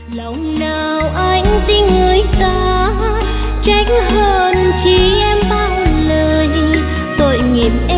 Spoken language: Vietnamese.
Lòng nào anh tin người ta trách hơn chi em bao lời tội nghiệp em.